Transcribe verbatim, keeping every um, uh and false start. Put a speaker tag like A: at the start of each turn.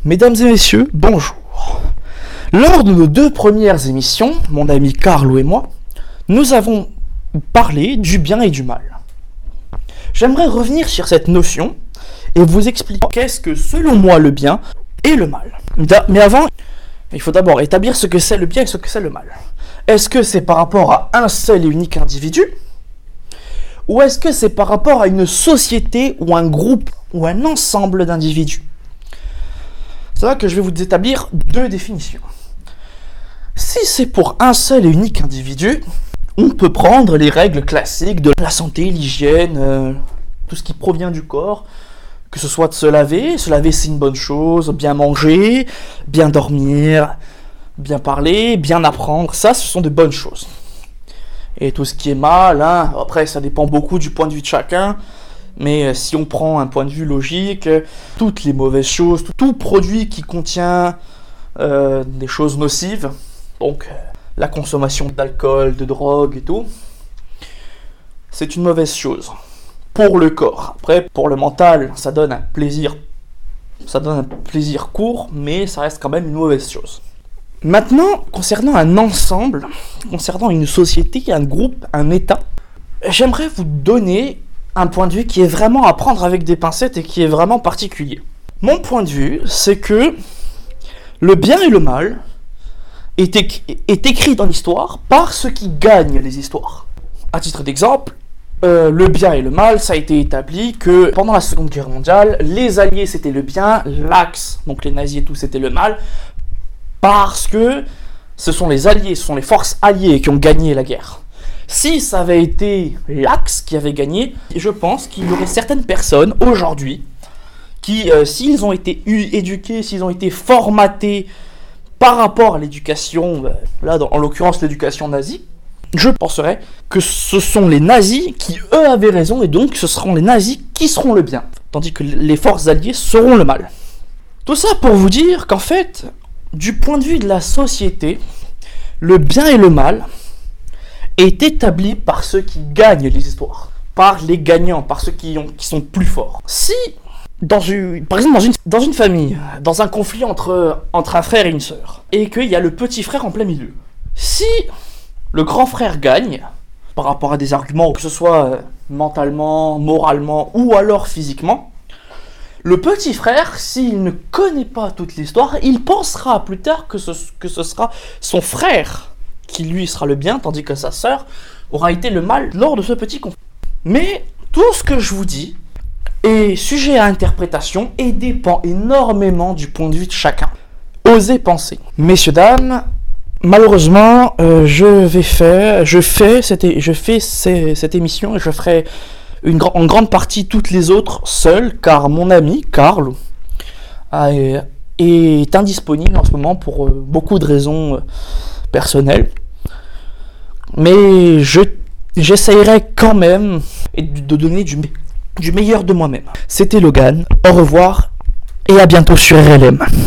A: Mesdames et messieurs, bonjour. Lors de nos deux premières émissions, mon ami Carlo et moi, nous avons parlé du bien et du mal. J'aimerais revenir sur cette notion et vous expliquer qu'est-ce que, selon moi, le bien et le mal. Mais avant, il faut d'abord établir ce que c'est le bien et ce que c'est le mal. Est-ce que c'est par rapport à un seul et unique individu ? Ou est-ce que c'est par rapport à une société ou un groupe ou un ensemble d'individus ? C'est là que je vais vous établir deux définitions. Si c'est pour un seul et unique individu, on peut prendre les règles classiques de la santé, l'hygiène, euh, tout ce qui provient du corps, que ce soit de se laver, se laver c'est une bonne chose, bien manger, bien dormir, bien parler, bien apprendre, ça ce sont de bonnes choses. Et tout ce qui est mal, hein, après ça dépend beaucoup du point de vue de chacun, mais si on prend un point de vue logique, toutes les mauvaises choses, tout produit qui contient euh, des choses nocives, donc la consommation d'alcool, de drogue et tout, c'est une mauvaise chose pour le corps. Après, pour le mental, ça donne un plaisir, ça donne un plaisir court, mais ça reste quand même une mauvaise chose. Maintenant, concernant un ensemble, concernant une société, un groupe, un État, j'aimerais vous donner un point de vue qui est vraiment à prendre avec des pincettes et qui est vraiment particulier. Mon point de vue, c'est que le bien et le mal est, éc- est écrit dans l'histoire par ceux qui gagnent les histoires. À titre d'exemple, euh, le bien et le mal, ça a été établi que pendant la Seconde Guerre mondiale, les Alliés c'était le bien, l'Axe, donc les nazis et tout c'était le mal, parce que ce sont les Alliés, ce sont les forces alliées qui ont gagné la guerre. Si ça avait été l'Axe qui avait gagné, je pense qu'il y aurait certaines personnes aujourd'hui qui, euh, s'ils ont été éduqués, s'ils ont été formatés par rapport à l'éducation, euh, là dans, en l'occurrence l'éducation nazie, je penserais que ce sont les nazis qui eux avaient raison et donc ce seront les nazis qui seront le bien, tandis que les forces alliées seront le mal. Tout ça pour vous dire qu'en fait, du point de vue de la société, le bien et le mal est établi par ceux qui gagnent les histoires, par les gagnants, par ceux qui, ont, qui sont plus forts. Si, dans une, par exemple, dans une, dans une famille, dans un conflit entre, entre un frère et une sœur, et qu'il y a le petit frère en plein milieu, si le grand frère gagne, par rapport à des arguments, que ce soit mentalement, moralement, ou alors physiquement, le petit frère, s'il ne connaît pas toute l'histoire, il pensera plus tard que ce, que ce sera son frère qui lui sera le bien, tandis que sa sœur aura été le mal lors de ce petit conflit. Mais tout ce que je vous dis est sujet à interprétation et dépend énormément du point de vue de chacun. Osez penser. Messieurs, dames, malheureusement, euh, je vais faire, je fais cette, je fais ces, cette émission et je ferai une, en grande partie toutes les autres seul, car mon ami Carlo est, est indisponible en ce moment pour euh, beaucoup de raisons euh, personnelles. Mais je, j'essayerai quand même de donner du, du meilleur de moi-même. C'était Logan, au revoir et à bientôt sur R L M.